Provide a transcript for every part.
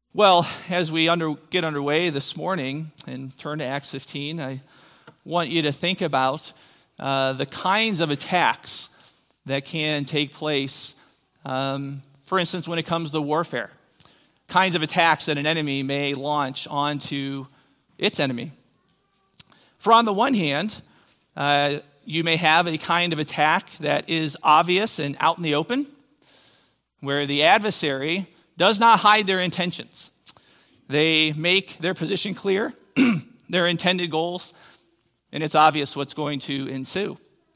Well, as we get underway this morning and turn to Acts 15, I want you to think about the kinds of attacks that can take place, for instance, when it comes to warfare. Kinds of attacks that an enemy may launch onto its enemy. For on the one hand, you may have a kind of attack that is obvious and out in the open, where the adversary does not hide their intentions. They make their position clear, their intended goals, and it's obvious what's going to ensue.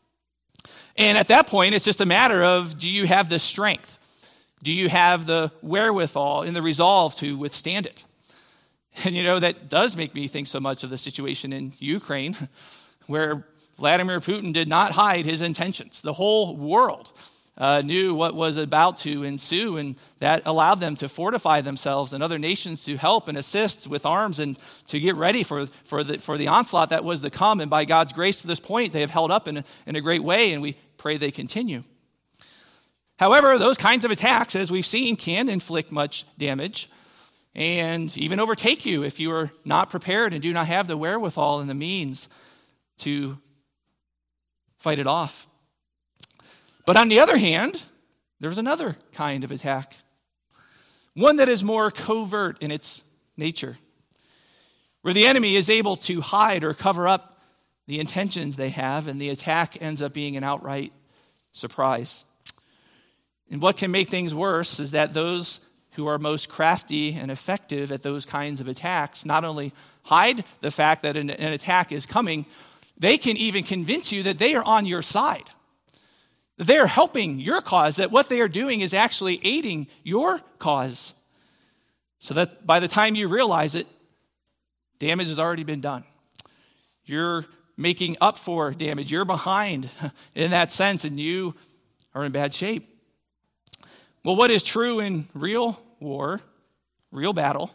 And at that point, it's just a matter of, do you have the strength? Do you have the wherewithal and the resolve to withstand it? And that does make me think so much of the situation in Ukraine, where Vladimir Putin did not hide his intentions. The whole world knew what was about to ensue, and that allowed them to fortify themselves and other nations to help and assist with arms and to get ready for the onslaught that was to come. And by God's grace to this point, they have held up in a great way, and we pray they continue. However, those kinds of attacks, as we've seen, can inflict much damage and even overtake you if you are not prepared and do not have the wherewithal and the means to fight it off. But on the other hand, there's another kind of attack, one that is more covert in its nature, where the enemy is able to hide or cover up the intentions they have, and the attack ends up being an outright surprise. And what can make things worse is that those who are most crafty and effective at those kinds of attacks not only hide the fact that an attack is coming, they can even convince you that they are on your side. They are helping your cause, that what they are doing is actually aiding your cause. So that by the time you realize it, damage has already been done. You're making up for damage. You're behind in that sense, and you are in bad shape. Well, what is true in real war, real battle,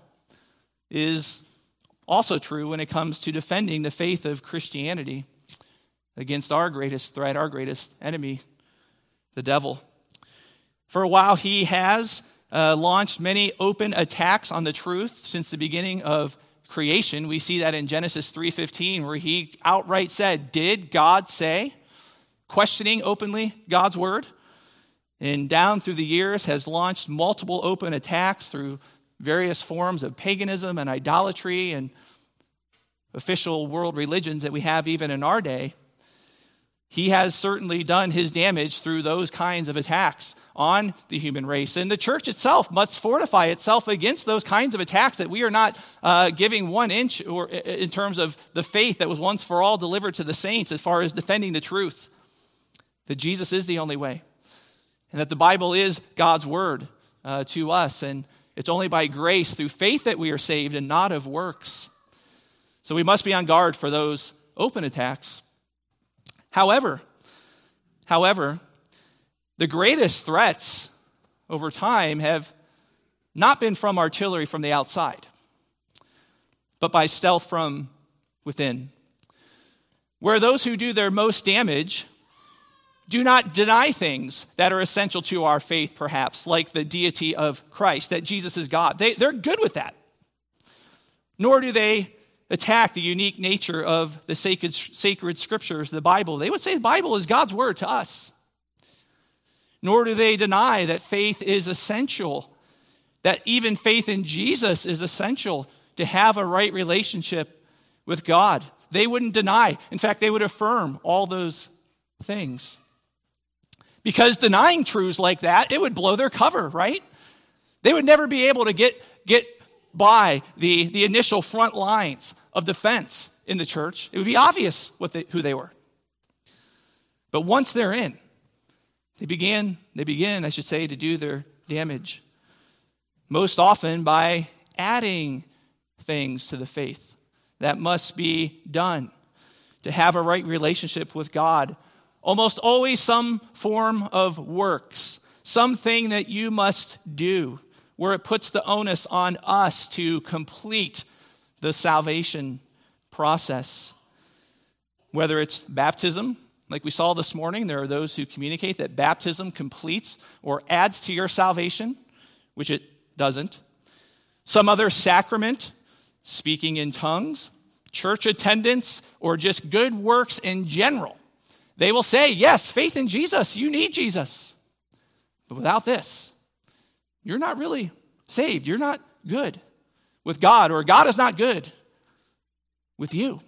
is also true when it comes to defending the faith of Christianity against our greatest threat, our greatest enemy, the devil. For a while, he has launched many open attacks on the truth since the beginning of creation. We see that in Genesis 3:15, where he outright said, "Did God say?" Questioning openly God's word. And down through the years has launched multiple open attacks through various forms of paganism and idolatry and official world religions that we have even in our day. He has certainly done his damage through those kinds of attacks on the human race. And the church itself must fortify itself against those kinds of attacks, that we are not giving 1 inch or in terms of the faith that was once for all delivered to the saints as far as defending the truth, that Jesus is the only way, and that the Bible is God's word to us, and it's only by grace through faith that we are saved and not of works. So we must be on guard for those open attacks. However, the greatest threats over time have not been from artillery from the outside, but by stealth from within, where those who do their most damage do not deny things that are essential to our faith, perhaps, like the deity of Christ, that Jesus is God. They're good with that. Nor do they attack the unique nature of the sacred scriptures, the Bible. They would say the Bible is God's word to us. Nor do they deny that faith is essential, that even faith in Jesus is essential to have a right relationship with God. They wouldn't deny. In fact, they would affirm all those things. Because denying truths like that, it would blow their cover, right? They would never be able to get by the initial front lines of defense in the church. It would be obvious who they were. But once they're in, they begin, to do their damage. Most often by adding things to the faith that must be done to have a right relationship with God. Almost always some form of works, something that you must do, where it puts the onus on us to complete the salvation process. Whether it's baptism, like we saw this morning, there are those who communicate that baptism completes or adds to your salvation, which it doesn't. some other sacrament, speaking in tongues, church attendance, or just good works in general. They will say, yes, faith in Jesus, you need Jesus. But without this, you're not really saved. You're not good with God, or God is not good with you.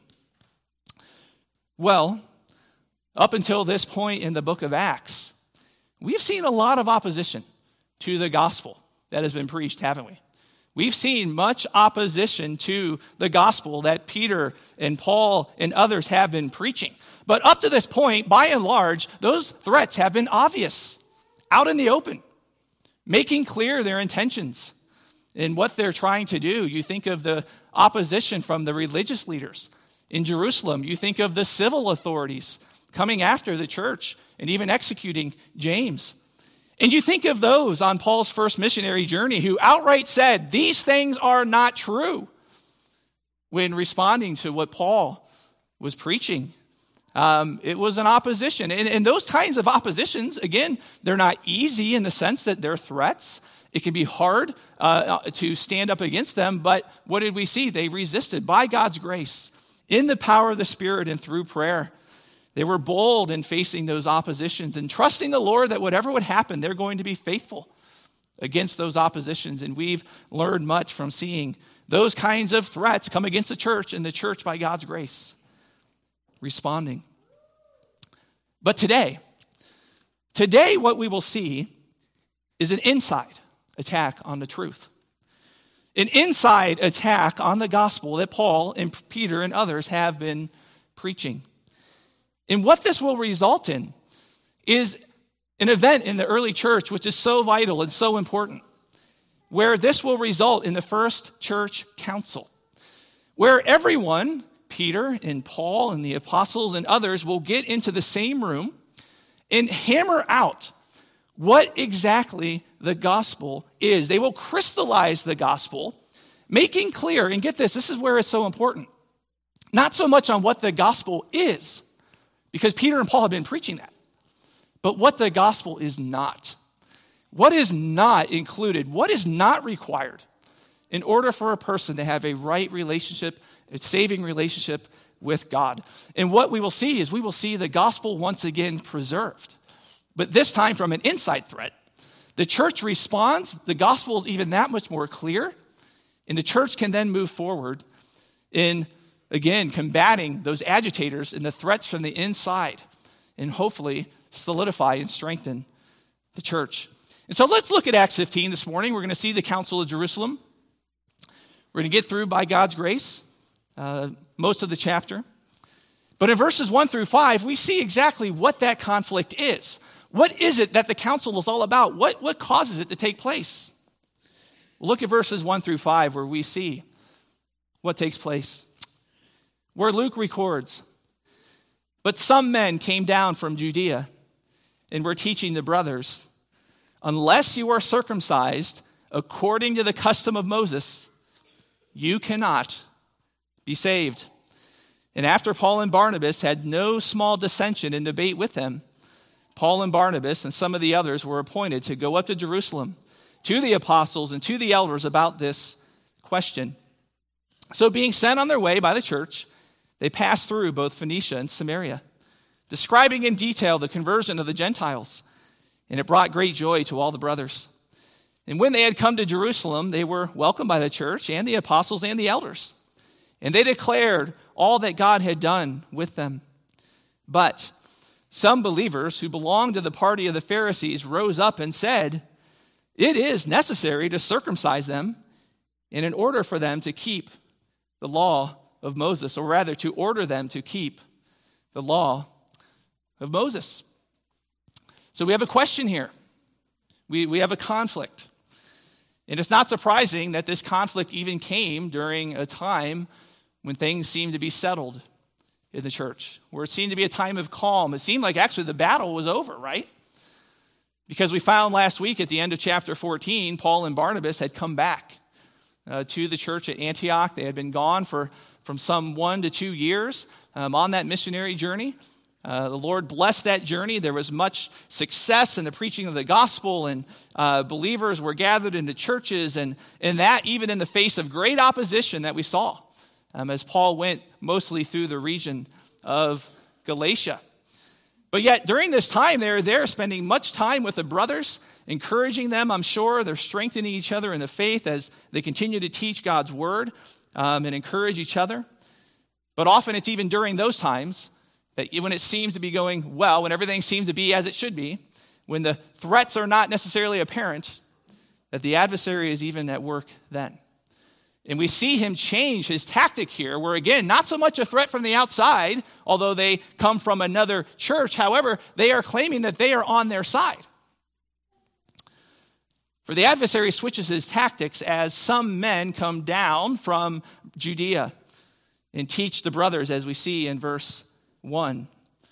Well, up until this point in the book of Acts, we've seen a lot of opposition to the gospel that has been preached, haven't we? We've seen much opposition to the gospel that Peter and Paul and others have been preaching. But up to this point, by and large, those threats have been obvious, out in the open, making clear their intentions and what they're trying to do. You think of the opposition from the religious leaders in Jerusalem. You think of the civil authorities coming after the church and even executing James. And you think of those on Paul's first missionary journey who outright said, these things are not true, when responding to what Paul was preaching. It was an opposition. And those kinds of oppositions, again, they're not easy in the sense that they're threats. It can be hard to stand up against them. But what did we see? They resisted by God's grace, in the power of the Spirit and through prayer. They were bold in facing those oppositions and trusting the Lord that whatever would happen, they're going to be faithful against those oppositions. And we've learned much from seeing those kinds of threats come against the church, and the church, by God's grace, responding. But today what we will see is an inside attack on the truth. An inside attack on the gospel that Paul and Peter and others have been preaching. And what this will result in is an event in the early church which is so vital and so important, where this will result in the first church council, where everyone, Peter and Paul and the apostles and others, will get into the same room and hammer out what exactly the gospel is. They will crystallize the gospel, making clear, and get this is where it's so important, not so much on what the gospel is, because Peter and Paul have been preaching that, but what the gospel is not. What is not included, what is not required in order for a person to have a right relationship, a saving relationship with God. And what we will see is we will see the gospel once again preserved, but this time from an inside threat. The church responds, the gospel is even that much more clear, and the church can then move forward in, again, combating those agitators and the threats from the inside, and hopefully solidify and strengthen the church. And so let's look at Acts 15 this morning. We're going to see the Council of Jerusalem. We're going to get through, by God's grace, most of the chapter. But in verses 1 through 5, we see exactly what that conflict is. What is it that the council is all about? What causes it to take place? We'll look at verses 1 through 5, where we see what takes place. Where Luke records, but some men came down from Judea and were teaching the brothers, unless you are circumcised according to the custom of Moses, you cannot be saved. And after Paul and Barnabas had no small dissension and debate with them, Paul and Barnabas and some of the others were appointed to go up to Jerusalem to the apostles and to the elders about this question. So being sent on their way by the church, they passed through both Phoenicia and Samaria, describing in detail the conversion of the Gentiles, and it brought great joy to all the brothers. And when they had come to Jerusalem, they were welcomed by the church and the apostles and the elders, and they declared all that God had done with them. But some believers who belonged to the party of the Pharisees rose up and said, it is necessary to circumcise them, and in order for them to keep the law of Moses, or rather to order them to keep the law of Moses. So we have a question here. We have a conflict. And it's not surprising that this conflict even came during a time when things seemed to be settled in the church, where it seemed to be a time of calm. It seemed like actually the battle was over, right? Because we found last week at the end of chapter 14, Paul and Barnabas had come back to the church at Antioch. They had been gone from some 1 to 2 years on that missionary journey. The Lord blessed that journey. There was much success in the preaching of the gospel, and believers were gathered into churches, and that even in the face of great opposition that we saw as Paul went mostly through the region of Galatia. But yet, during this time, they're there spending much time with the brothers, encouraging them, I'm sure. They're strengthening each other in the faith as they continue to teach God's word and encourage each other. But often it's even during those times that when it seems to be going well, when everything seems to be as it should be, when the threats are not necessarily apparent, that the adversary is even at work then. And we see him change his tactic here, where again, not so much a threat from the outside, although they come from another church. However, they are claiming that they are on their side. For the adversary switches his tactics as some men come down from Judea and teach the brothers, as we see in verse 1.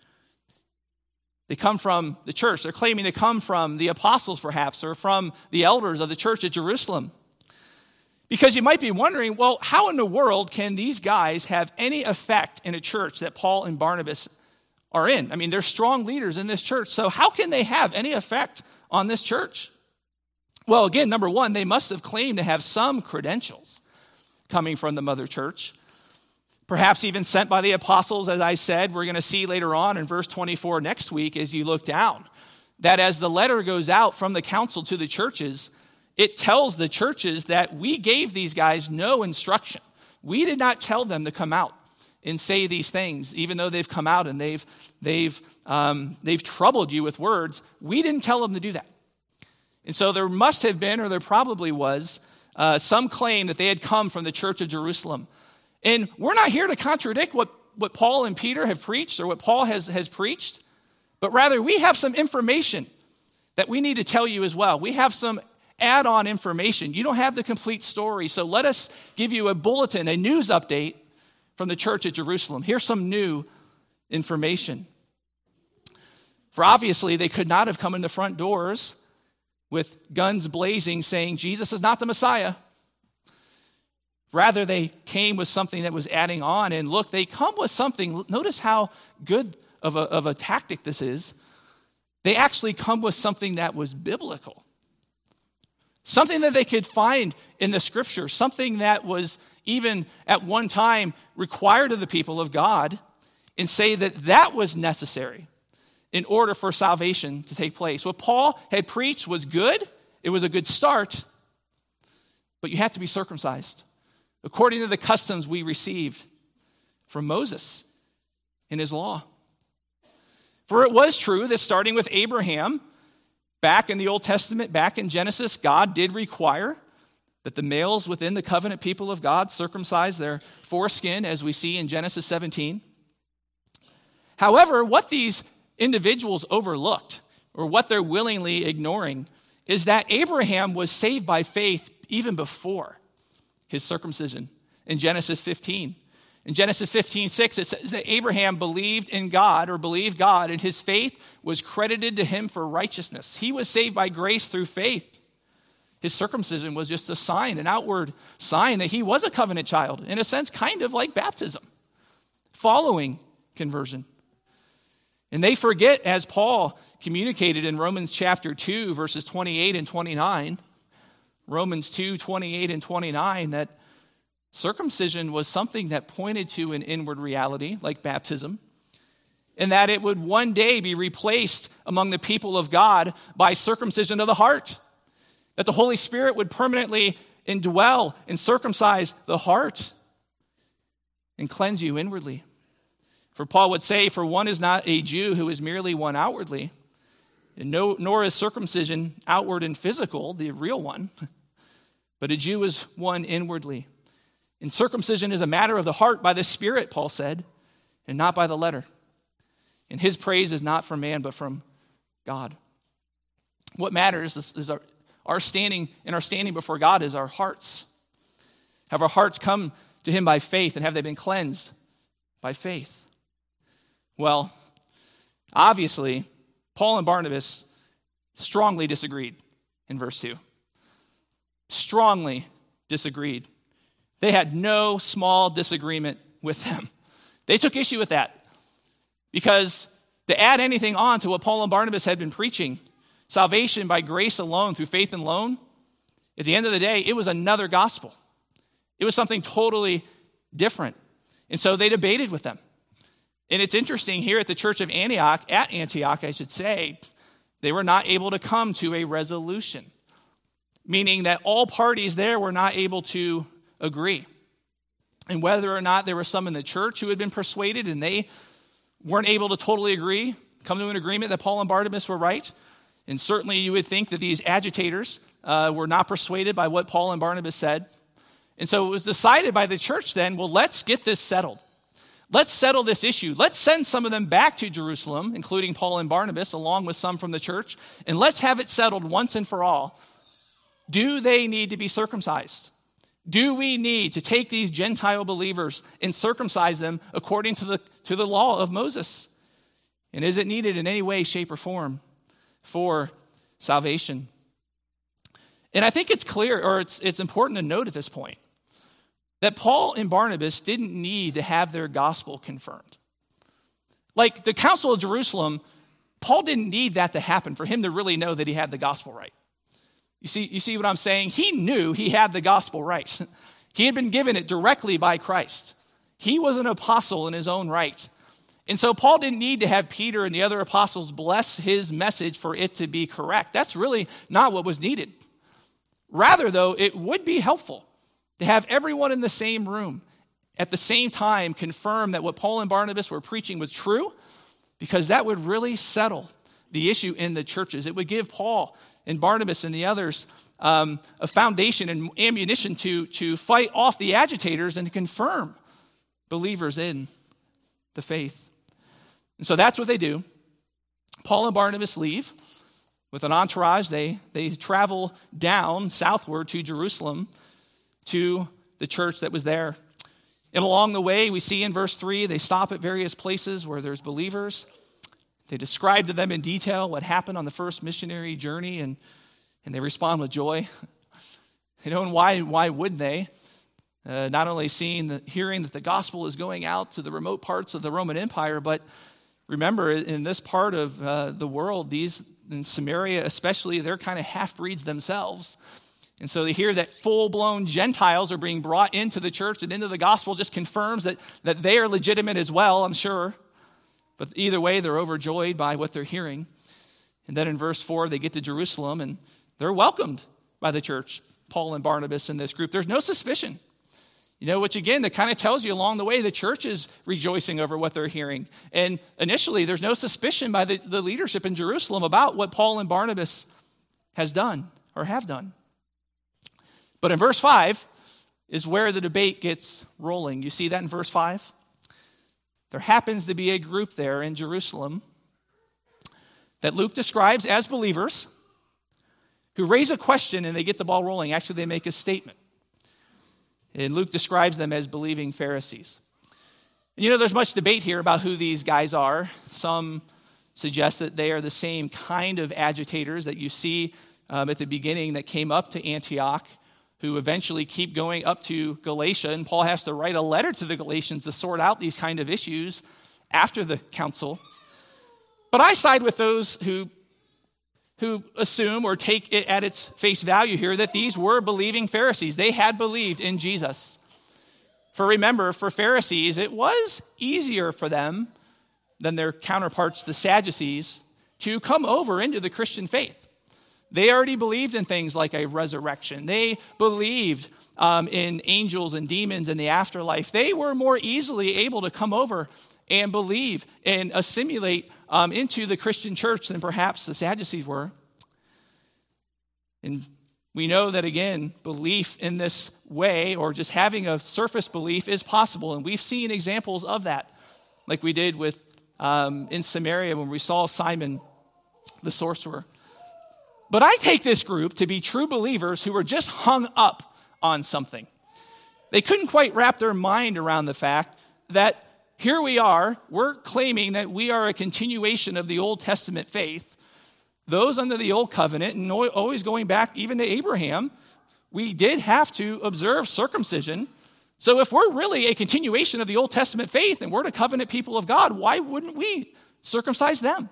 They come from the church. They're claiming to come from the apostles, perhaps, or from the elders of the church at Jerusalem. Because you might be wondering, well, how in the world can these guys have any effect in a church that Paul and Barnabas are in? I mean, they're strong leaders in this church, so how can they have any effect on this church? Well, again, number one, they must have claimed to have some credentials coming from the mother church, perhaps even sent by the apostles, as I said. We're going to see later on in verse 24 next week as you look down, that as the letter goes out from the council to the churches, it tells the churches that we gave these guys no instruction. We did not tell them to come out and say these things, even though they've come out and they've troubled you with words. We didn't tell them to do that. And so there must have been, or there probably was, some claim that they had come from the church of Jerusalem. And we're not here to contradict what Paul and Peter have preached or what Paul has preached, but rather we have some information that we need to tell you as well. We have some add-on information. You don't have the complete story, so let us give you a bulletin, a news update from the church at Jerusalem. Here's some new information. For obviously, they could not have come in the front doors with guns blazing saying, Jesus is not the Messiah. Rather, they came with something that was adding on. And look, they come with something. Notice how good of a tactic this is. They actually come with something that was biblical. Something that they could find in the scripture. Something that was even at one time required of the people of God. And say that was necessary in order for salvation to take place. What Paul had preached was good. It was a good start. But you have to be circumcised according to the customs we received from Moses in his law. For it was true that starting with Abraham, back in the Old Testament, back in Genesis, God did require that the males within the covenant people of God circumcise their foreskin, as we see in Genesis 17. However, what these individuals overlooked, or what they're willingly ignoring, is that Abraham was saved by faith even before his circumcision in Genesis 15. In Genesis 15:6, it says that Abraham believed in God, or believed God, and his faith was credited to him for righteousness. He was saved by grace through faith. His circumcision was just a sign, an outward sign that he was a covenant child, in a sense, kind of like baptism, following conversion. And they forget, as Paul communicated in Romans chapter 2, verses 28 and 29, Romans 2, 28 and 29, that circumcision was something that pointed to an inward reality, like baptism, and that it would one day be replaced among the people of God by circumcision of the heart, that the Holy Spirit would permanently indwell and circumcise the heart and cleanse you inwardly. For Paul would say, for one is not a Jew who is merely one outwardly, and nor is circumcision outward and physical, the real one, but a Jew is one inwardly. And circumcision is a matter of the heart by the Spirit, Paul said, and not by the letter. And his praise is not from man, but from God. What matters is our standing before God is our hearts. Have our hearts come to him by faith, and have they been cleansed by faith? Well, obviously, Paul and Barnabas strongly disagreed in verse 2. Strongly disagreed. They had no small disagreement with them. They took issue with that because to add anything on to what Paul and Barnabas had been preaching, salvation by grace alone, through faith alone, at the end of the day, it was another gospel. It was something totally different. And so they debated with them. And it's interesting here at the church of Antioch, I should say, they were not able to come to a resolution, meaning that all parties there were not able to agree. And whether or not there were some in the church who had been persuaded and they weren't able to totally agree, come to an agreement that Paul and Barnabas were right. And certainly you would think that these agitators were not persuaded by what Paul and Barnabas said. And so it was decided by the church then, well, let's get this settled. Let's settle this issue. Let's send some of them back to Jerusalem, including Paul and Barnabas, along with some from the church, and let's have it settled once and for all. Do they need to be circumcised? Do we need to take these Gentile believers and circumcise them according to the law of Moses? And is it needed in any way, shape, or form for salvation? And I think it's clear, or it's important to note at this point, that Paul and Barnabas didn't need to have their gospel confirmed. Like the Council of Jerusalem, Paul didn't need that to happen for him to really know that he had the gospel right. You see what I'm saying? He knew he had the gospel right. He had been given it directly by Christ. He was an apostle in his own right. And so Paul didn't need to have Peter and the other apostles bless his message for it to be correct. That's really not what was needed. Rather, though, it would be helpful to have everyone in the same room at the same time confirm that what Paul and Barnabas were preaching was true, because that would really settle the issue in the churches. It would give Paul and Barnabas and the others a foundation and ammunition to fight off the agitators and to confirm believers in the faith. And so that's what they do. Paul and Barnabas leave with an entourage. They travel down southward to Jerusalem to the church that was there. And along the way, we see in verse 3, they stop at various places where there's believers. They describe to them in detail what happened on the first missionary journey, and they respond with joy. And why wouldn't they? Not only hearing that the gospel is going out to the remote parts of the Roman Empire, but remember, in this part of the world, in Samaria especially, they're kind of half-breeds themselves. And so they hear that full-blown Gentiles are being brought into the church and into the gospel, just confirms that they are legitimate as well, I'm sure. But either way, they're overjoyed by what they're hearing. And then in verse 4, they get to Jerusalem, and they're welcomed by the church, Paul and Barnabas and this group. There's no suspicion. Which again, that kind of tells you along the way the church is rejoicing over what they're hearing. And initially, there's no suspicion by the leadership in Jerusalem about what Paul and Barnabas has done or have done. But in verse 5 is where the debate gets rolling. You see that in verse 5? There happens to be a group there in Jerusalem that Luke describes as believers who raise a question and they get the ball rolling. Actually, they make a statement. And Luke describes them as believing Pharisees. And there's much debate here about who these guys are. Some suggest that they are the same kind of agitators that you see at the beginning that came up to Antioch, who eventually keep going up to Galatia. And Paul has to write a letter to the Galatians to sort out these kind of issues after the council. But I side with those who assume or take it at its face value here that these were believing Pharisees. They had believed in Jesus. For remember, for Pharisees, it was easier for them than their counterparts, the Sadducees, to come over into the Christian faith. They already believed in things like a resurrection. They believed in angels and demons and the afterlife. They were more easily able to come over and believe and assimilate into the Christian church than perhaps the Sadducees were. And we know that, again, belief in this way or just having a surface belief is possible. And we've seen examples of that, like we did with in Samaria when we saw Simon the sorcerer. But I take this group to be true believers who were just hung up on something. They couldn't quite wrap their mind around the fact that here we are, we're claiming that we are a continuation of the Old Testament faith. Those under the Old Covenant, and always going back even to Abraham, we did have to observe circumcision. So if we're really a continuation of the Old Testament faith and we're the covenant people of God, why wouldn't we circumcise them.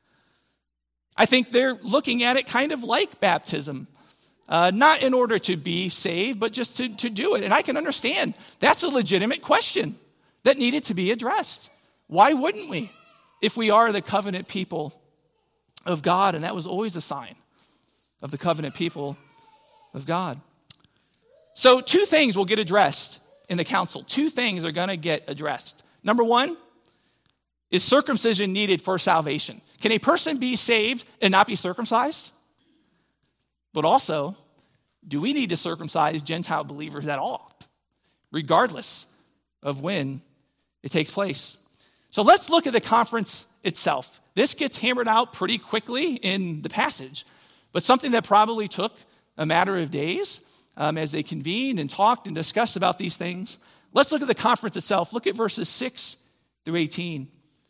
I think they're looking at it kind of like baptism, not in order to be saved, but just to do it. And I can understand that's a legitimate question that needed to be addressed. Why wouldn't we, if we are the covenant people of God? And that was always a sign of the covenant people of God. So 2 things will get addressed in the council. 2 things are going to get addressed. Number 1, is circumcision needed for salvation? Can a person be saved and not be circumcised? But also, do we need to circumcise Gentile believers at all, regardless of when it takes place? So let's look at the conference itself. This gets hammered out pretty quickly in the passage, but something that probably took a matter of days as they convened and talked and discussed about these things. Let's look at the conference itself. Look at verses 6 through 18.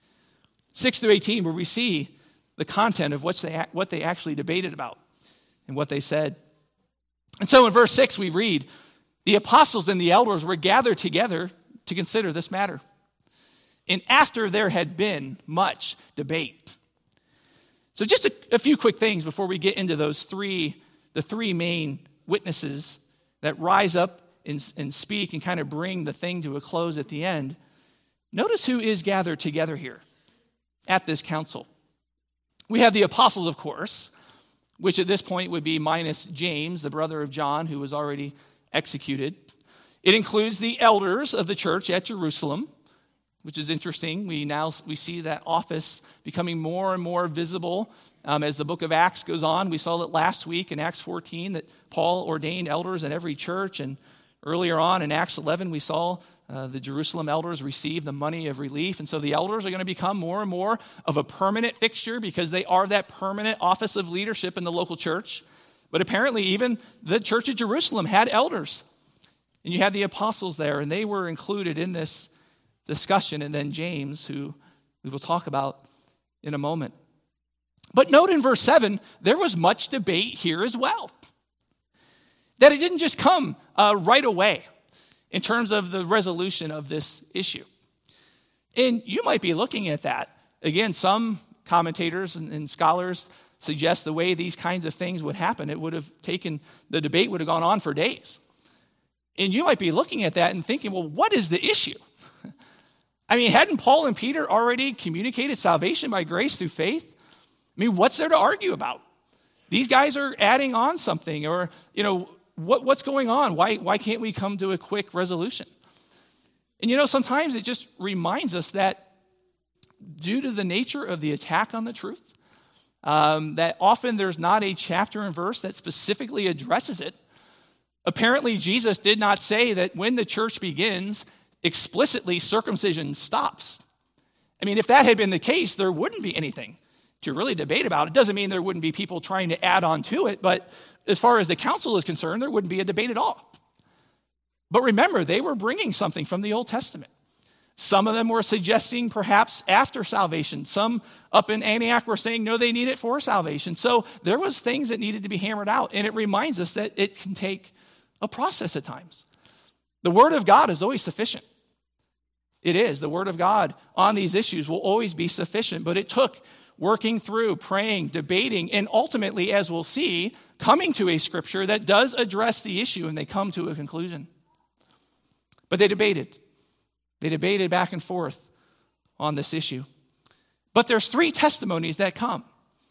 6 through 18, where we see the content of what they actually debated about and what they said. And so in verse 6, we read, the apostles and the elders were gathered together to consider this matter. And after there had been much debate. So just a few quick things before we get into the 3 main witnesses that rise up and speak and kind of bring the thing to a close at the end. Notice who is gathered together here at this council. We have the apostles, of course, which at this point would be minus James, the brother of John, who was already executed. It includes the elders of the church at Jerusalem, which is interesting. We see that office becoming more and more visible as the book of Acts goes on. We saw it last week in Acts 14 that Paul ordained elders in every church, and earlier on in Acts 11 we saw the Jerusalem elders receive the money of relief. And so the elders are going to become more and more of a permanent fixture because they are that permanent office of leadership in the local church. But apparently even the church of Jerusalem had elders. And you had the apostles there, and they were included in this discussion. And then James, who we will talk about in a moment. But note in verse 7, there was much debate here as well. That it didn't just come right away in terms of the resolution of this issue. And you might be looking at that. Again, some commentators and scholars suggest the way these kinds of things would happen, the debate would have gone on for days. And you might be looking at that and thinking, well, what is the issue? I mean, hadn't Paul and Peter already communicated salvation by grace through faith? I mean, what's there to argue about? These guys are adding on something, or, what's going on? Why can't we come to a quick resolution? And sometimes it just reminds us that due to the nature of the attack on the truth, that often there's not a chapter and verse that specifically addresses it. Apparently, Jesus did not say that when the church begins, explicitly circumcision stops. I mean, if that had been the case, there wouldn't be anything to really debate about. It doesn't mean there wouldn't be people trying to add on to it, but as far as the council is concerned, there wouldn't be a debate at all. But remember, they were bringing something from the Old Testament. Some of them were suggesting perhaps after salvation. Some up in Antioch were saying, no, they need it for salvation. So there was things that needed to be hammered out, and it reminds us that it can take a process at times. The Word of God is always sufficient. It is. The Word of God on these issues will always be sufficient, but it took working through, praying, debating, and ultimately, as we'll see, coming to a scripture that does address the issue, and they come to a conclusion. But they debated. They debated back and forth on this issue. But there's 3 testimonies that come.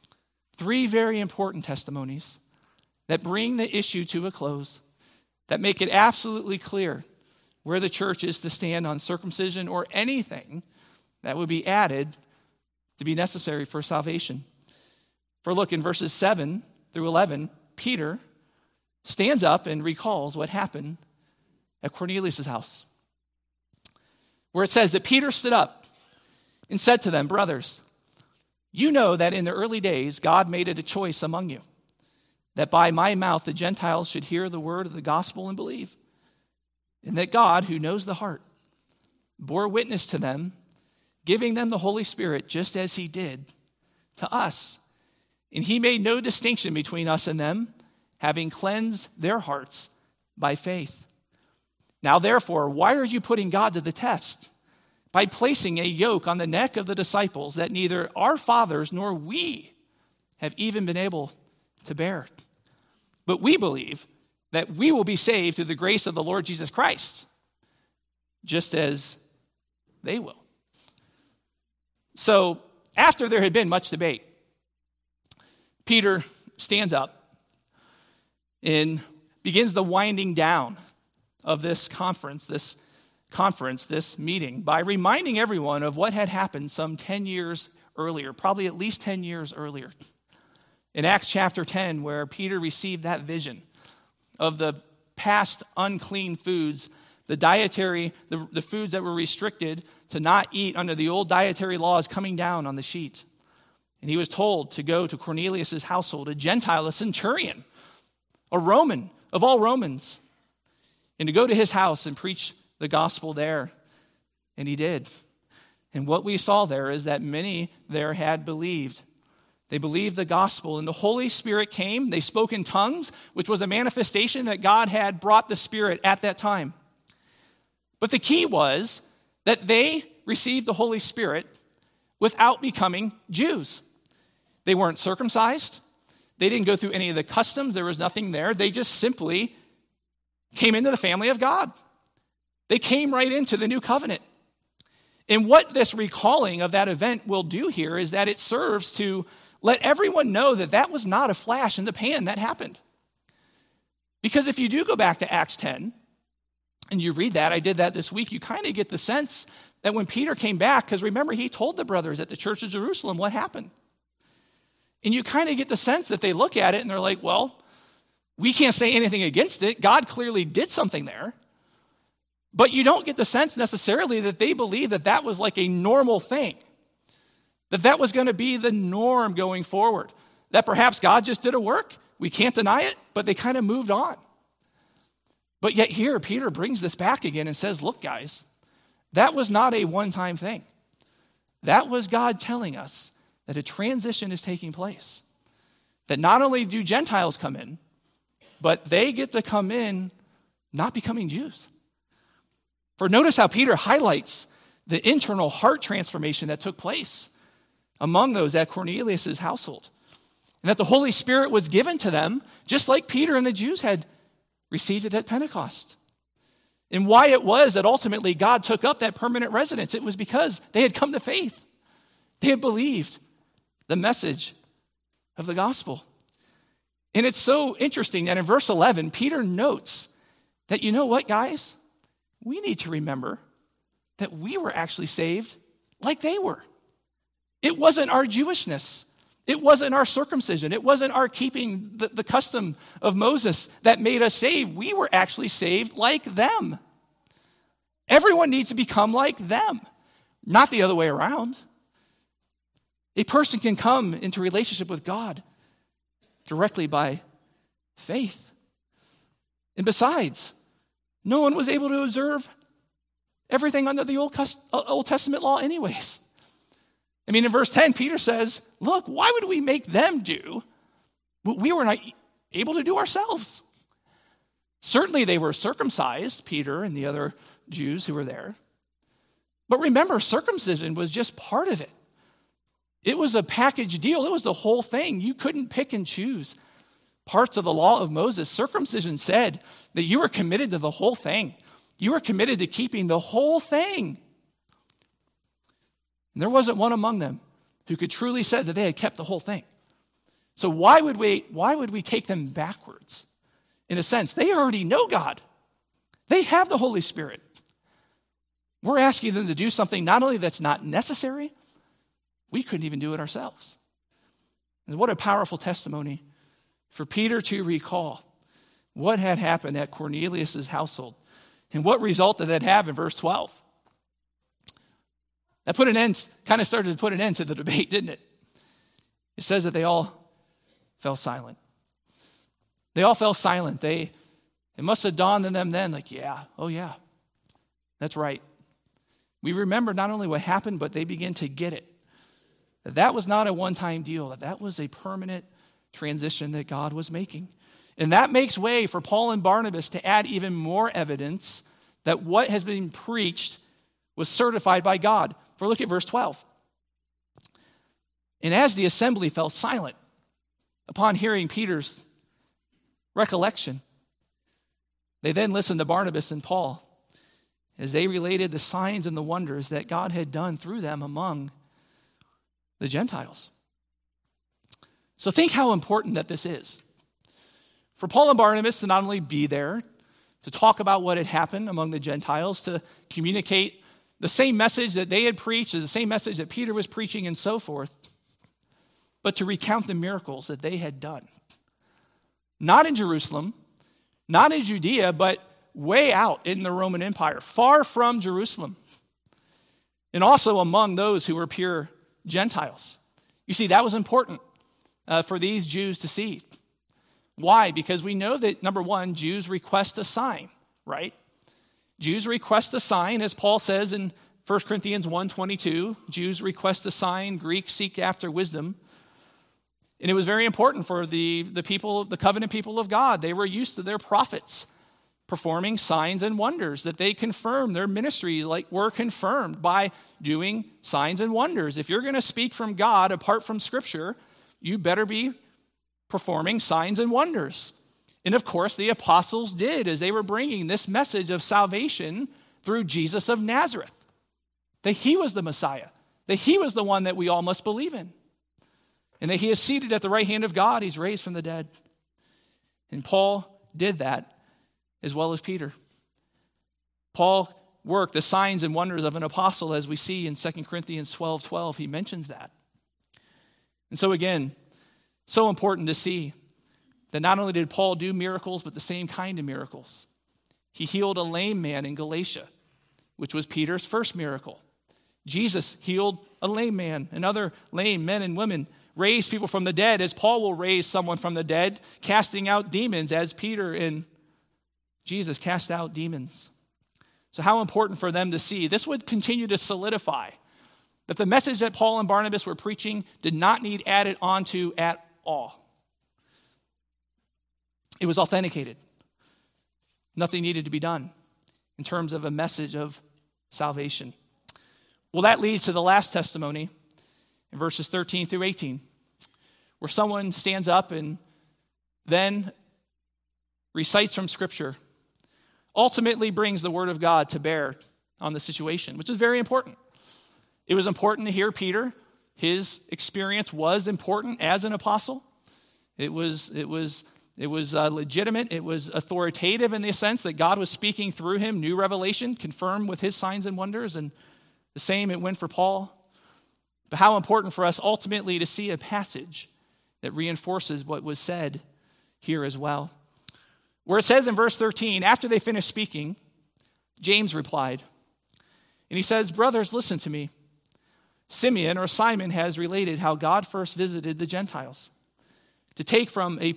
3 very important testimonies that bring the issue to a close, that make it absolutely clear where the church is to stand on circumcision or anything that would be added to be necessary for salvation. For look, in verses 7 through 11, Peter stands up and recalls what happened at Cornelius' house, where it says that Peter stood up and said to them, brothers, you know that in the early days God made it a choice among you, that by my mouth the Gentiles should hear the word of the gospel and believe, and that God, who knows the heart, bore witness to them, giving them the Holy Spirit just as he did to us. And he made no distinction between us and them, having cleansed their hearts by faith. Now therefore, why are you putting God to the test? by placing a yoke on the neck of the disciples that neither our fathers nor we have even been able to bear. But we believe that we will be saved through the grace of the Lord Jesus Christ, just as they will. So, after there had been much debate, Peter stands up and begins the winding down of this meeting, by reminding everyone of what had happened some 10 years earlier, probably at least 10 years earlier. In Acts chapter 10, where Peter received that vision of the past unclean foods, the foods that were restricted to not eat under the old dietary laws coming down on the sheet. And he was told to go to Cornelius' household, a Gentile, a centurion, a Roman of all Romans, and to go to his house and preach the gospel there. And he did. And what we saw there is that many there had believed. They believed the gospel, and the Holy Spirit came. They spoke in tongues, which was a manifestation that God had brought the Spirit at that time. But the key was that they received the Holy Spirit without becoming Jews. They weren't circumcised. They didn't go through any of the customs. There was nothing there. They just simply came into the family of God. They came right into the new covenant. And what this recalling of that event will do here is that it serves to let everyone know that that was not a flash in the pan that happened. Because if you do go back to Acts 10, and you read that, I did that this week, you kind of get the sense that when Peter came back, because remember, he told the brothers at the church of Jerusalem what happened. And you kind of get the sense that they look at it and they're like, well, we can't say anything against it. God clearly did something there. But you don't get the sense necessarily that they believe that that was like a normal thing, that that was going to be the norm going forward, that perhaps God just did a work. We can't deny it, but they kind of moved on. But yet here, Peter brings this back again and says, look, guys, that was not a one-time thing. That was God telling us that a transition is taking place, that not only do Gentiles come in, but they get to come in not becoming Jews. For notice how Peter highlights the internal heart transformation that took place among those at Cornelius' household, and that the Holy Spirit was given to them just like Peter and the Jews had received it at Pentecost. And why it was that ultimately God took up that permanent residence, it was because they had come to faith. They had believed the message of the gospel. And it's so interesting that in verse 11, Peter notes that, you know what, guys? We need to remember that we were actually saved like they were. It wasn't our Jewishness. It wasn't our circumcision. It wasn't our keeping the custom of Moses that made us saved. We were actually saved like them. Everyone needs to become like them, not the other way around. A person can come into relationship with God directly by faith. And besides, no one was able to observe everything under the Old Testament law anyways. I mean, in verse 10, Peter says, look, why would we make them do what we were not able to do ourselves? Certainly they were circumcised, Peter and the other Jews who were there. But remember, circumcision was just part of it. It was a package deal. It was the whole thing. You couldn't pick and choose parts of the law of Moses. Circumcision said that you were committed to the whole thing. You were committed to keeping the whole thing. And there wasn't one among them who could truly say that they had kept the whole thing. So why would we take them backwards? In a sense, they already know God. They have the Holy Spirit. We're asking them to do something not only that's not necessary, we couldn't even do it ourselves. And what a powerful testimony for Peter to recall what had happened at Cornelius' household and what result did that have in verse 12. That started to put an end to the debate, didn't it? It says that they all fell silent. They all fell silent. It must have dawned on them then, like, yeah, that's right. We remember not only what happened, but they began to get it. That was not a one-time deal. That was a permanent transition that God was making. And that makes way for Paul and Barnabas to add even more evidence that what has been preached was certified by God. For look at verse 12. And as the assembly fell silent upon hearing Peter's recollection, they then listened to Barnabas and Paul as they related the signs and the wonders that God had done through them among the Gentiles. So think how important that this is. For Paul and Barnabas to not only be there, to talk about what had happened among the Gentiles, to communicate the same message that they had preached, the same message that Peter was preaching and so forth, but to recount the miracles that they had done. Not in Jerusalem, not in Judea, but way out in the Roman Empire, far from Jerusalem, and also among those who were pure Gentiles. You see, that was important for these Jews to see. Why? Because we know that, number one, Jews request a sign, right? Jews request a sign, as Paul says in 1 Corinthians 1:22. Jews request a sign, Greeks seek after wisdom. And it was very important for the people, the covenant people of God. They were used to their prophets performing signs and wonders, that they confirmed their ministries were confirmed by doing signs and wonders. If you're going to speak from God apart from Scripture, you better be performing signs and wonders. And of course, the apostles did as they were bringing this message of salvation through Jesus of Nazareth, that he was the Messiah, that he was the one that we all must believe in, and that he is seated at the right hand of God. He's raised from the dead. And Paul did that as well as Peter. Paul worked the signs and wonders of an apostle, as we see in 2 Corinthians 12:12. He mentions that. And so again, so important to see that not only did Paul do miracles, but the same kind of miracles. He healed a lame man in Galatia, which was Peter's first miracle. Jesus healed a lame man and other lame men and women, raised people from the dead, as Paul will raise someone from the dead, casting out demons as Peter and Jesus cast out demons. So how important for them to see. This would continue to solidify that the message that Paul and Barnabas were preaching did not need added onto at all. It was authenticated. Nothing needed to be done in terms of a message of salvation. Well, that leads to the last testimony in verses 13 through 18, where someone stands up and then recites from Scripture, ultimately brings the Word of God to bear on the situation, which is very important. It was important to hear Peter. His experience was important as an apostle. It was legitimate. It was authoritative in the sense that God was speaking through him, new revelation, confirmed with his signs and wonders, and the same it went for Paul. But how important for us ultimately to see a passage that reinforces what was said here as well. Where it says in verse 13, after they finished speaking, James replied, and he says, "Brothers, listen to me. Simeon or Simon has related how God first visited the Gentiles to take from them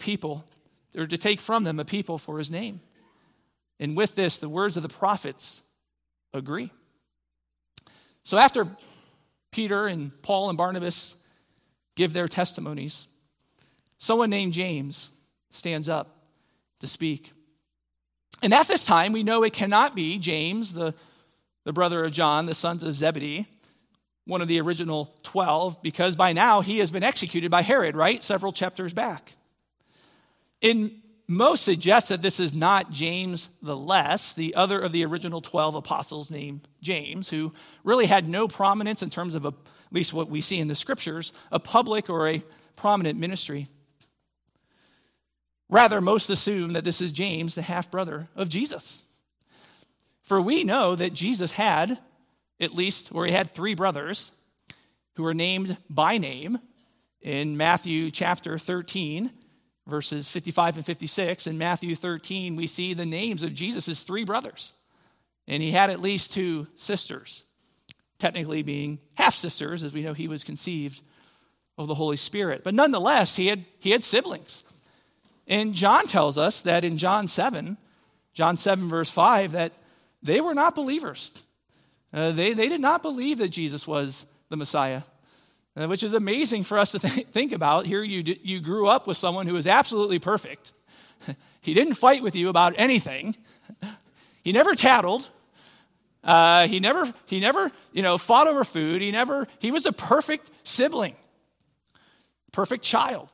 a people for his name. And with this, the words of the prophets agree." So after Peter and Paul and Barnabas give their testimonies, someone named James stands up to speak. And at this time, we know it cannot be James, the brother of John, the sons of Zebedee, one of the original 12, because by now he has been executed by Herod, right? Several chapters back. And most suggest that this is not James the Less, the other of the original 12 apostles named James, who really had no prominence in terms of, at least what we see in the scriptures, a public or a prominent ministry. Rather, most assume that this is James, the half-brother of Jesus. For we know that Jesus had he had 3 brothers who were named by name in Matthew chapter 13, verses 55 and 56. In Matthew 13, we see the names of Jesus' 3 brothers. And he had at least 2 sisters, technically being half-sisters, as we know he was conceived of the Holy Spirit. But nonetheless, he had siblings. And John tells us that in John 7 verse 5, that they were not believers. They did not believe that Jesus was the Messiah, which is amazing for us to think about. Here you grew up with someone who was absolutely perfect. He didn't fight with you about anything. He never tattled. He never, fought over food. He was a perfect sibling, perfect child.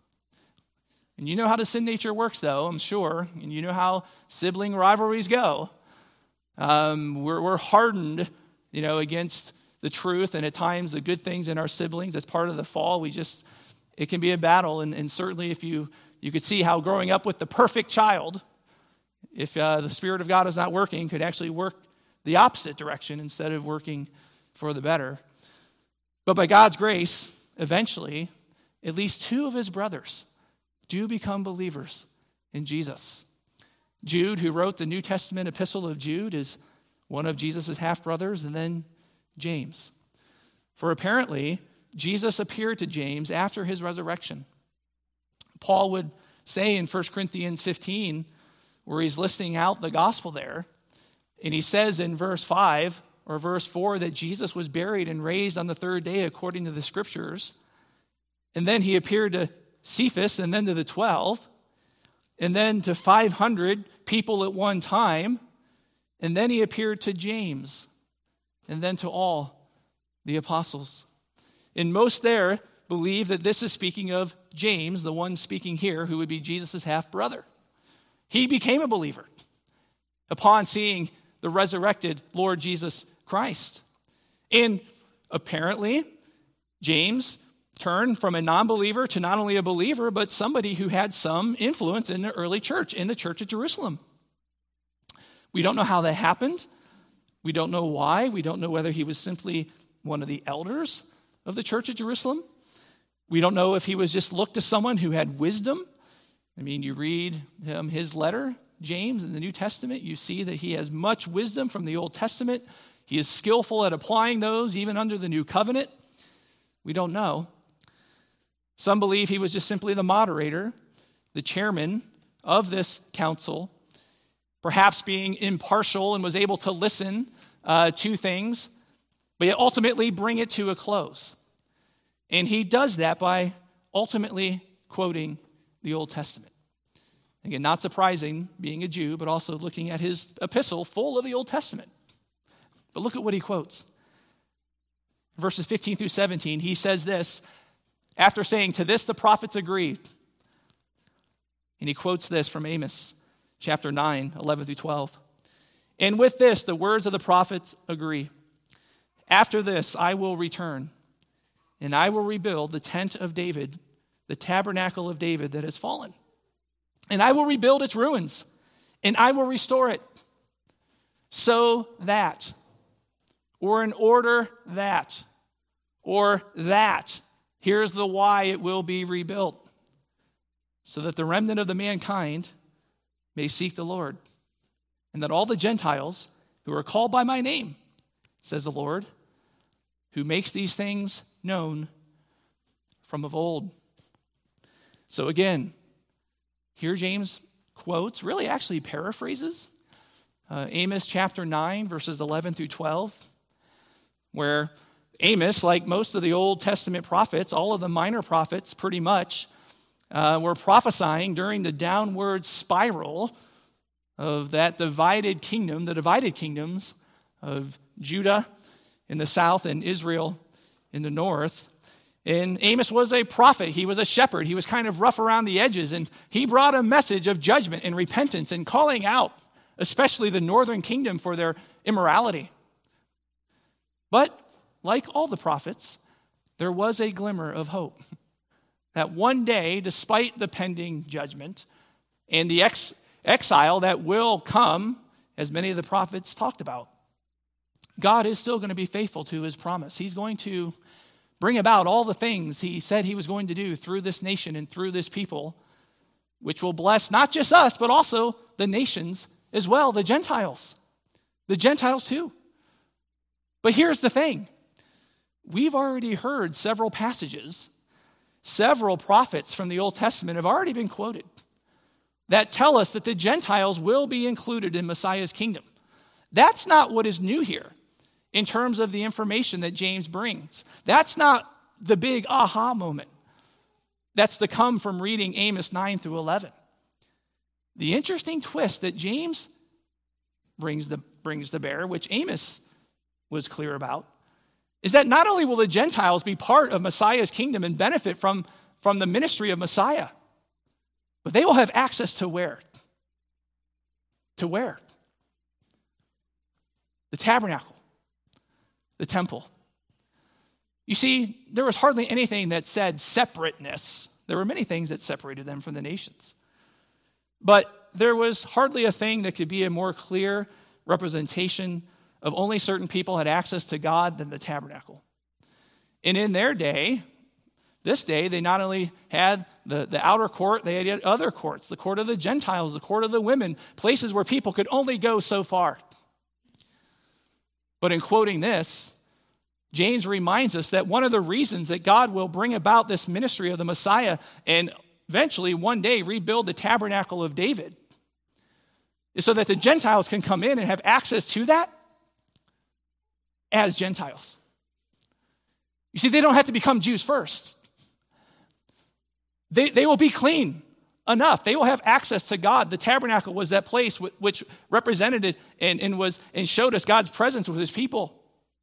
And you know how the sin nature works, though, I'm sure. And you know how sibling rivalries go. We're hardened, against the truth. And at times, the good things in our siblings, as part of the fall, it can be a battle. And certainly, if you could see how growing up with the perfect child, if the Spirit of God is not working, could actually work the opposite direction instead of working for the better. But by God's grace, eventually, at least two of his brothers do become believers in Jesus. Jude, who wrote the New Testament epistle of Jude, is one of Jesus' half-brothers, and then James. For apparently, Jesus appeared to James after his resurrection. Paul would say in 1 Corinthians 15, where he's listing out the gospel there, and he says in verse 5 or verse 4 that Jesus was buried and raised on the third day according to the scriptures. And then he appeared to Cephas, and then to the 12, and then to 500 people at one time, and then he appeared to James, and then to all the apostles. And most there believe that this is speaking of James, the one speaking here, who would be Jesus' half-brother. He became a believer upon seeing the resurrected Lord Jesus Christ. And apparently, James turned from a non-believer to not only a believer, but somebody who had some influence in the early church, in the church at Jerusalem. We don't know how that happened. We don't know why. We don't know whether he was simply one of the elders of the church at Jerusalem. We don't know if he was just looked to someone who had wisdom. I mean, you read his letter, James, in the New Testament, you see that he has much wisdom from the Old Testament. He is skillful at applying those, even under the New Covenant. We don't know. Some believe he was just simply the moderator, the chairman of this council, perhaps being impartial and was able to listen to things, but yet ultimately bring it to a close. And he does that by ultimately quoting the Old Testament. Again, not surprising, being a Jew, but also looking at his epistle full of the Old Testament. But look at what he quotes. Verses 15 through 17, he says this, after saying, "To this the prophets agreed." And he quotes this from Amos chapter 9, 11 through 12. "And with this, the words of the prophets agree. After this, I will return, and I will rebuild the tent of David, the tabernacle of David that has fallen. And I will rebuild its ruins, and I will restore it, so that," or in order that, or that, here's the why it will be rebuilt, "so that the remnant of the mankind may seek the Lord, and that all the Gentiles who are called by my name, says the Lord, who makes these things known from of old." So again, here James quotes, really actually paraphrases, Amos chapter 9, verses 11 through 12, where Amos, like most of the Old Testament prophets, all of the minor prophets pretty much, were prophesying during the downward spiral of that divided kingdom, the divided kingdoms of Judah in the south and Israel in the north. And Amos was a prophet. He was a shepherd. He was kind of rough around the edges, and he brought a message of judgment and repentance and calling out, especially the northern kingdom, for their immorality. But like all the prophets, there was a glimmer of hope that one day, despite the pending judgment and the exile that will come, as many of the prophets talked about, God is still going to be faithful to his promise. He's going to bring about all the things he said he was going to do through this nation and through this people, which will bless not just us, but also the nations as well, the Gentiles. The Gentiles too. But here's the thing. We've already heard several passages, several prophets from the Old Testament have already been quoted that tell us that the Gentiles will be included in Messiah's kingdom. That's not what is new here in terms of the information that James brings. That's not the big aha moment that's to come from reading Amos 9 through 11. The interesting twist that James brings brings to bear, which Amos was clear about, is that not only will the Gentiles be part of Messiah's kingdom and benefit from the ministry of Messiah, but they will have access to where? To where? The tabernacle, the temple. You see, there was hardly anything that said separateness. There were many things that separated them from the nations. But there was hardly a thing that could be a more clear representation of only certain people had access to God than the tabernacle. And in their day, this day, they not only had the outer court, they had other courts, the court of the Gentiles, the court of the women, places where people could only go so far. But in quoting this, James reminds us that one of the reasons that God will bring about this ministry of the Messiah and eventually one day rebuild the tabernacle of David is so that the Gentiles can come in and have access to that as Gentiles. You see, they don't have to become Jews first. They will be clean enough. They will have access to God. The tabernacle was that place which represented it and showed us God's presence with his people.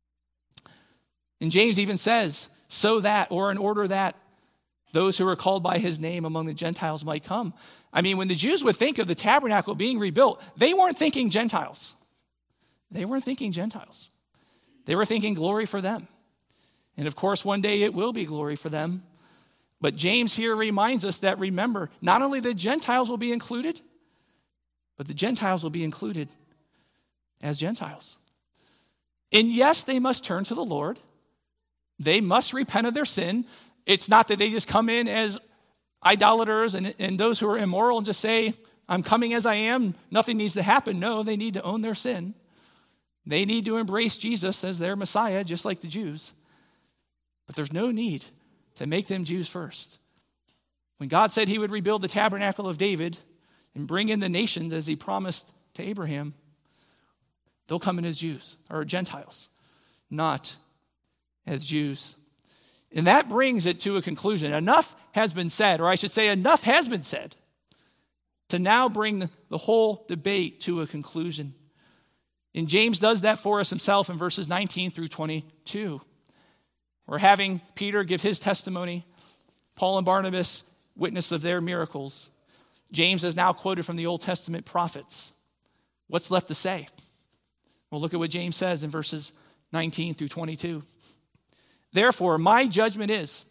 And James even says, so that, or in order that, those who are called by his name among the Gentiles might come. I mean, when the Jews would think of the tabernacle being rebuilt, they weren't thinking Gentiles. They weren't thinking Gentiles. They were thinking glory for them. And of course, one day it will be glory for them. But James here reminds us that, remember, not only the Gentiles will be included, but the Gentiles will be included as Gentiles. And yes, they must turn to the Lord. They must repent of their sin. It's not that they just come in as idolaters and those who are immoral and just say, I'm coming as I am, nothing needs to happen. No, they need to own their sin. They need to embrace Jesus as their Messiah, just like the Jews. But there's no need to make them Jews first. When God said he would rebuild the tabernacle of David and bring in the nations as he promised to Abraham, they'll come in as Jews or Gentiles, not as Jews. And that brings it to a conclusion. Enough has been said, or I should say enough has been said, to now bring the whole debate to a conclusion. And James does that for us himself in verses 19 through 22. We're having Peter give his testimony, Paul and Barnabas witness of their miracles. James is now quoted from the Old Testament prophets. What's left to say? Well, look at what James says in verses 19 through 22. Therefore, my judgment is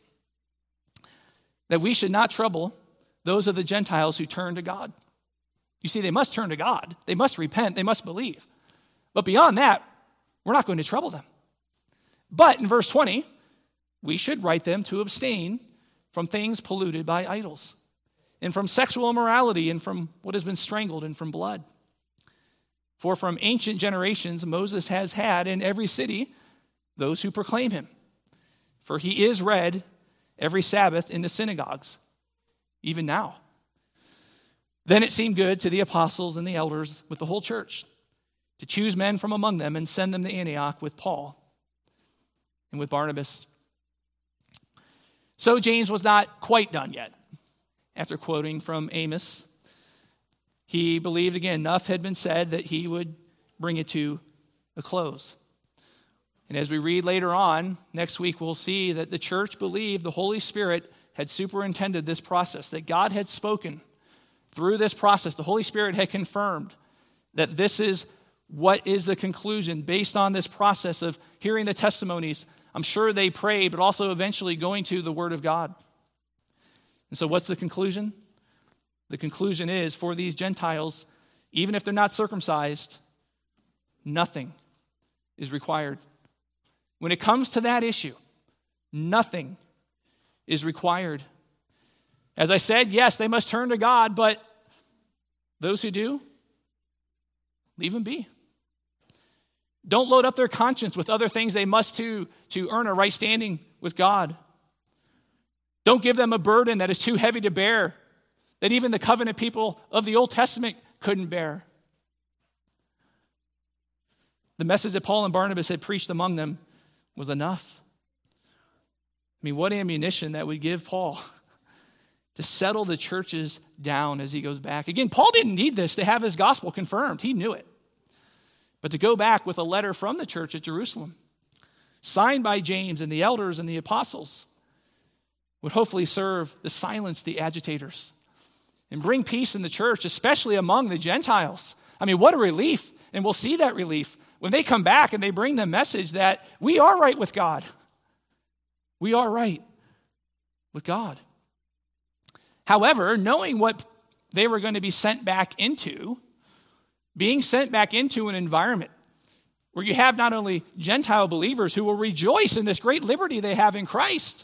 that we should not trouble those of the Gentiles who turn to God. You see, they must turn to God. They must repent. They must believe. But beyond that, we're not going to trouble them. But in verse 20, we should write them to abstain from things polluted by idols, and from sexual immorality, and from what has been strangled, and from blood. For from ancient generations Moses has had in every city those who proclaim him. For he is read every Sabbath in the synagogues, even now. Then it seemed good to the apostles and the elders with the whole church to choose men from among them and send them to Antioch with Paul and with Barnabas. So James was not quite done yet. After quoting from Amos, he believed, again, enough had been said that he would bring it to a close. And as we read later on, next week, we'll see that the church believed the Holy Spirit had superintended this process, that God had spoken through this process. The Holy Spirit had confirmed that this is what is the conclusion based on this process of hearing the testimonies. I'm sure they prayed, but also eventually going to the Word of God. And so what's the conclusion? The conclusion is, for these Gentiles, even if they're not circumcised, nothing is required. When it comes to that issue, nothing is required. As I said, yes, they must turn to God, but those who do, leave them be. Don't load up their conscience with other things they must to earn a right standing with God. Don't give them a burden that is too heavy to bear, that even the covenant people of the Old Testament couldn't bear. The message that Paul and Barnabas had preached among them was enough. I mean, what ammunition that would give Paul to settle the churches down as he goes back. Again, Paul didn't need this to have his gospel confirmed. He knew it. but to go back with a letter from the church at Jerusalem, signed by James and the elders and the apostles, would hopefully serve to silence the agitators and bring peace in the church, especially among the Gentiles. I mean, what a relief. And we'll see that relief when they come back and they bring the message that we are right with God. We are right with God. However, knowing what they were going to be sent back into, being sent back into an environment where you have not only Gentile believers who will rejoice in this great liberty they have in Christ,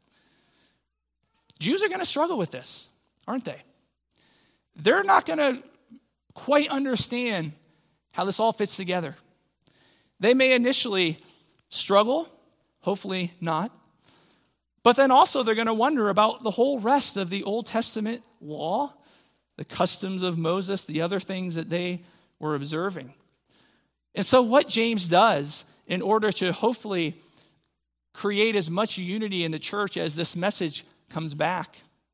Jews are going to struggle with this, aren't they? They're not going to quite understand how this all fits together. They may initially struggle, hopefully not, but then also they're going to wonder about the whole rest of the Old Testament law, the customs of Moses, the other things that they were observing. And so what James does in order to hopefully create as much unity in the church as this message comes back,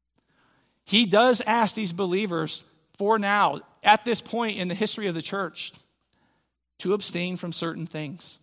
he does ask these believers for now, at this point in the history of the church, to abstain from certain things.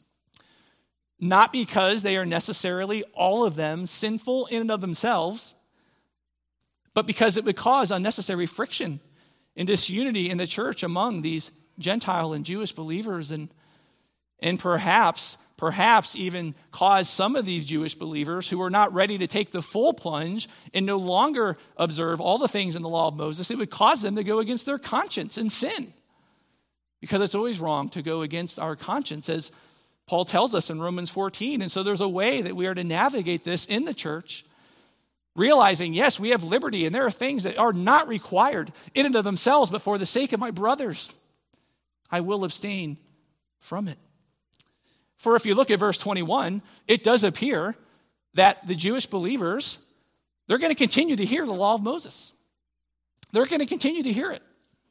Not because they are necessarily, all of them, sinful in and of themselves, but because it would cause unnecessary friction and disunity in the church among these Gentile and Jewish believers, and perhaps even cause some of these Jewish believers who are not ready to take the full plunge and no longer observe all the things in the law of Moses. It would cause them to go against their conscience and sin, because it's always wrong to go against our conscience, as Paul tells us in Romans 14. And so there's a way that we are to navigate this in the church, realizing, yes, we have liberty, and there are things that are not required in and of themselves, but for the sake of my brothers, I will abstain from it. For if you look at verse 21, it does appear that the Jewish believers, they're going to continue to hear the law of Moses. They're going to continue to hear it.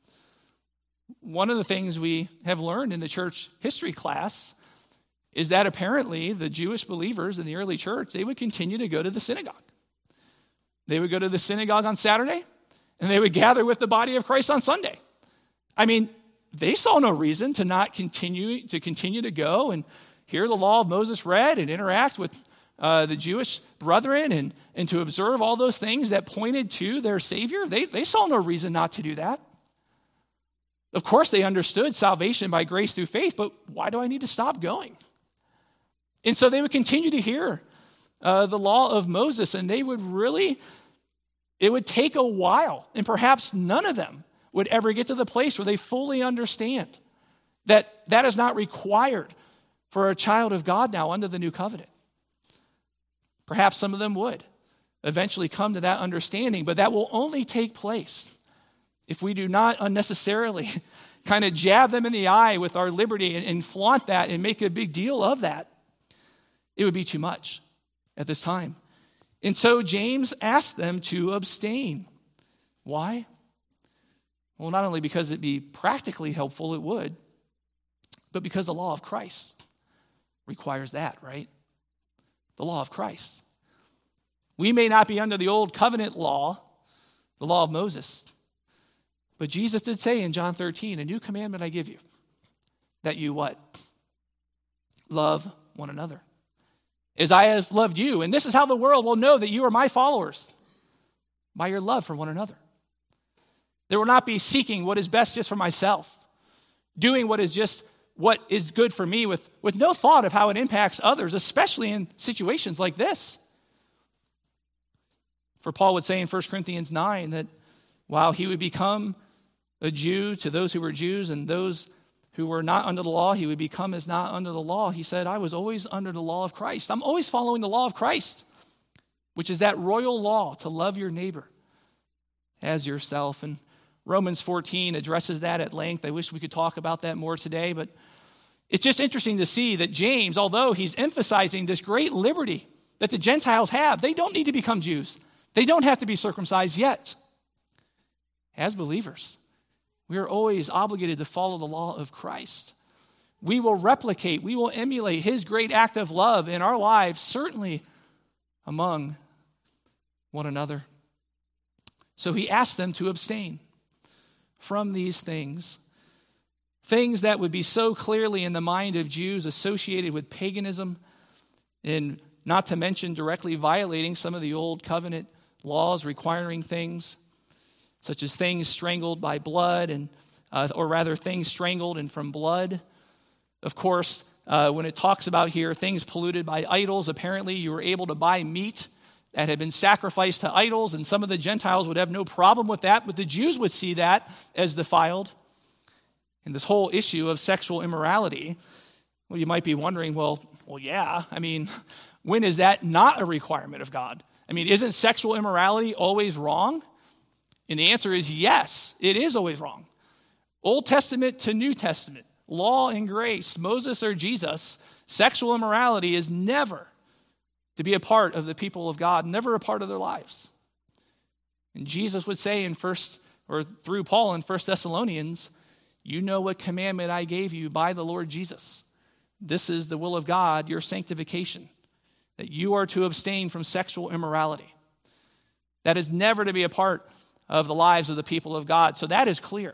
One of the things we have learned in the church history class is that apparently the Jewish believers in the early church, they would continue to go to the synagogue. They would go to the synagogue on Saturday, and they would gather with the body of Christ on Sunday. I mean, they saw no reason to not continue to go and hear the law of Moses read and interact with the Jewish brethren and to observe all those things that pointed to their Savior. They saw no reason not to do that. Of course, they understood salvation by grace through faith, but why do I need to stop going? And so they would continue to hear the law of Moses, and it would take a while, and perhaps none of them would ever get to the place where they fully understand that that is not required for a child of God now under the new covenant. Perhaps some of them would eventually come to that understanding, but that will only take place if we do not unnecessarily kind of jab them in the eye with our liberty and flaunt that and make a big deal of that. It would be too much at this time. And so James asked them to abstain. Why? Well, not only because it'd be practically helpful, it would, but because the law of Christ requires that, right? The law of Christ. We may not be under the old covenant law, the law of Moses, but Jesus did say in John 13, a new commandment I give you, that you what? Love one another. As I have loved you, and this is how the world will know that you are my followers, by your love for one another. There will not be seeking what is best just for myself, doing what is good for me with no thought of how it impacts others, especially in situations like this. For Paul would say in 1 Corinthians 9 that while he would become a Jew to those who were Jews and those who were not under the law, he would become as not under the law. He said, I was always under the law of Christ. I'm always following the law of Christ, which is that royal law to love your neighbor as yourself. And Romans 14 addresses that at length. I wish we could talk about that more today, but it's just interesting to see that James, although he's emphasizing this great liberty that the Gentiles have, they don't need to become Jews. They don't have to be circumcised yet. As believers, we are always obligated to follow the law of Christ. We will replicate, we will emulate his great act of love in our lives, certainly among one another. So he asked them to abstain from these things. things that would be so clearly in the mind of Jews associated with paganism, and not to mention directly violating some of the old covenant laws requiring things, such as things strangled by blood, or rather things strangled and from blood. Of course, when it talks about here things polluted by idols, apparently you were able to buy meat that had been sacrificed to idols, and some of the Gentiles would have no problem with that, but the Jews would see that as defiled. And this whole issue of sexual immorality, well, you might be wondering, well, yeah, I mean, when is that not a requirement of God? I mean, isn't sexual immorality always wrong? And the answer is yes, it is always wrong. Old Testament to New Testament, law and grace, Moses or Jesus, sexual immorality is never to be a part of the people of God, never a part of their lives. And Jesus would say through Paul in 1 Thessalonians, you know what commandment I gave you by the Lord Jesus. This is the will of God, your sanctification, that you are to abstain from sexual immorality. That is never to be a part of the lives of the people of God. So that is clear.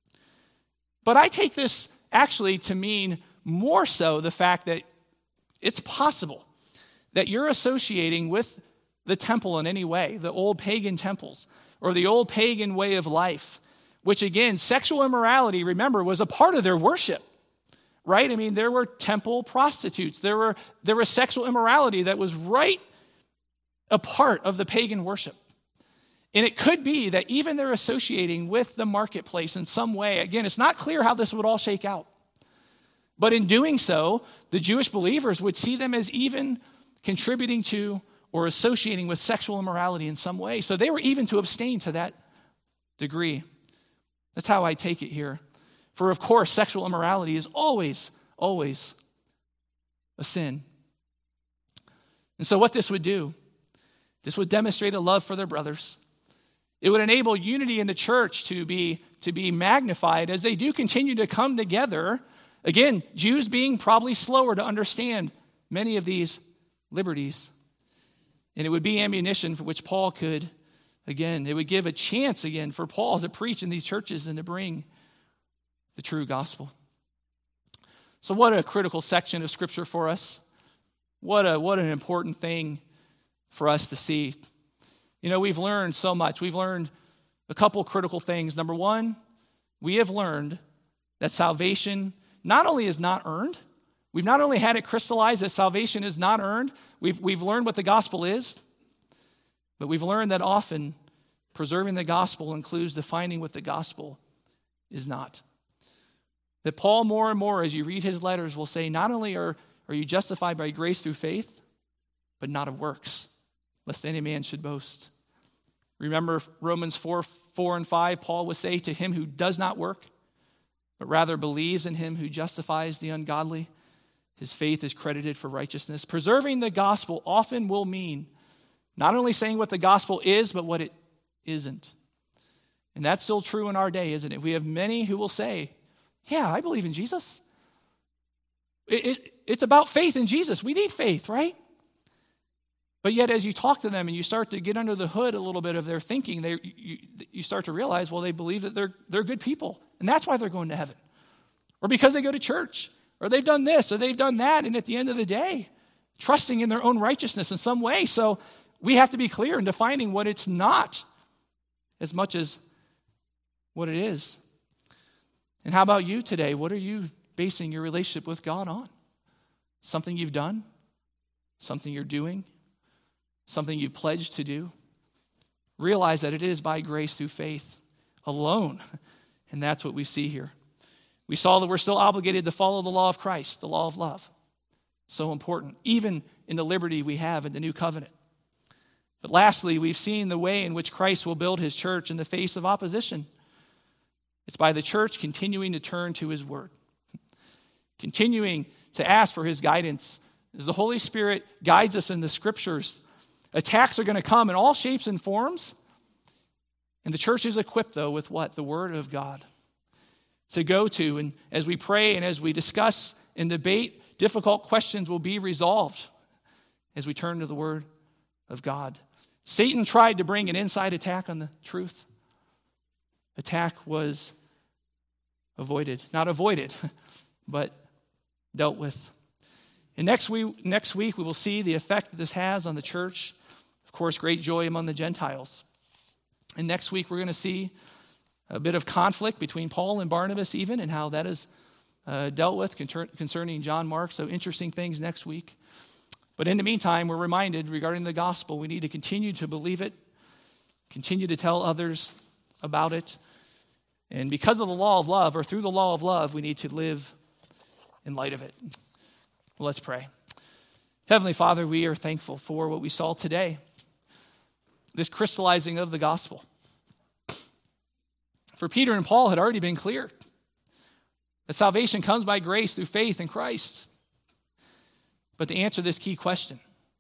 But I take this actually to mean more so the fact that it's possible that you're associating with the temple in any way, the old pagan temples, or the old pagan way of life, which again, sexual immorality, remember, was a part of their worship, right? I mean, there were temple prostitutes. There was sexual immorality that was right a part of the pagan worship. And it could be that even they're associating with the marketplace in some way. Again, it's not clear how this would all shake out. But in doing so, the Jewish believers would see them as even contributing to or associating with sexual immorality in some way. So they were even to abstain to that degree. That's how I take it here. For of course, sexual immorality is always, always a sin. And so what this would do, this would demonstrate a love for their brothers. It would enable unity in the church to be magnified as they do continue to come together. Again, Jews being probably slower to understand many of these liberties. And it would be ammunition for which Paul could, again, it would give a chance again for Paul to preach in these churches and to bring the true gospel. So what a critical section of Scripture for us. What an important thing for us to see. You know, we've learned so much. We've learned a couple critical things. Number one, we have learned that salvation not only is not earned, we've not only had it crystallized that salvation is not earned, we've learned what the gospel is, but we've learned that often preserving the gospel includes defining what the gospel is not. That Paul more and more, as you read his letters, will say, not only are you justified by grace through faith, but not of works, lest any man should boast. Remember Romans 4 and 5, Paul would say, to him who does not work, but rather believes in him who justifies the ungodly, his faith is credited for righteousness. Preserving the gospel often will mean not only saying what the gospel is, but what it isn't. And that's still true in our day, isn't it? We have many who will say, yeah, I believe in Jesus. It's about faith in Jesus. We need faith, right? But yet as you talk to them and you start to get under the hood a little bit of their thinking, you start to realize, well, they believe that they're good people. And that's why they're going to heaven. Or because they go to church. Or they've done this, or they've done that, and at the end of the day, trusting in their own righteousness in some way. So we have to be clear in defining what it's not as much as what it is. And how about you today? What are you basing your relationship with God on? Something you've done? Something you're doing? Something you've pledged to do? Realize that it is by grace through faith alone. And that's what we see here. We saw that we're still obligated to follow the law of Christ, the law of love. So important, even in the liberty we have in the new covenant. But lastly, we've seen the way in which Christ will build his church in the face of opposition. It's by the church continuing to turn to his word, continuing to ask for his guidance. As the Holy Spirit guides us in the scriptures, attacks are going to come in all shapes and forms. And the church is equipped, though, with what? The word of God to go to. And as we pray and as we discuss and debate, difficult questions will be resolved as we turn to the word of God. Satan tried to bring an inside attack on the truth. Attack was avoided. Not avoided, but dealt with. And next week, we will see the effect that this has on the church. Of course, great joy among the Gentiles. And next week, we're going to see a bit of conflict between Paul and Barnabas even, and how that is dealt with concerning John Mark. So interesting things next week. But in the meantime, we're reminded regarding the gospel, we need to continue to believe it, continue to tell others about it. And because of the law of love, or through the law of love, we need to live in light of it. Well, let's pray. Heavenly Father, we are thankful for what we saw today, this crystallizing of the gospel. For Peter and Paul had already been clear that salvation comes by grace through faith in Christ. But to answer this key question,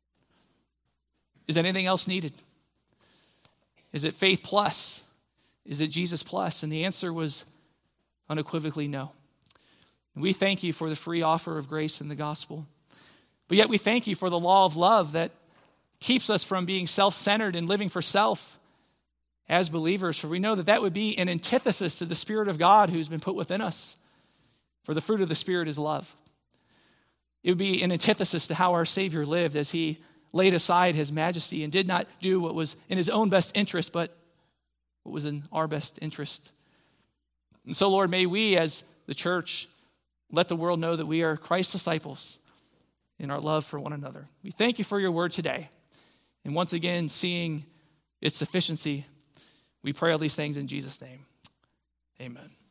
is anything else needed? Is it faith plus? Is it Jesus plus? And the answer was unequivocally no. And we thank you for the free offer of grace in the gospel. But yet we thank you for the law of love that keeps us from being self-centered and living for self as believers. For we know that would be an antithesis to the Spirit of God who's been put within us. For the fruit of the Spirit is love. It would be an antithesis to how our Savior lived as he laid aside his majesty and did not do what was in his own best interest, but what was in our best interest. And so, Lord, may we as the church let the world know that we are Christ's disciples in our love for one another. We thank you for your word today. And once again, seeing its sufficiency, we pray all these things in Jesus' name. Amen.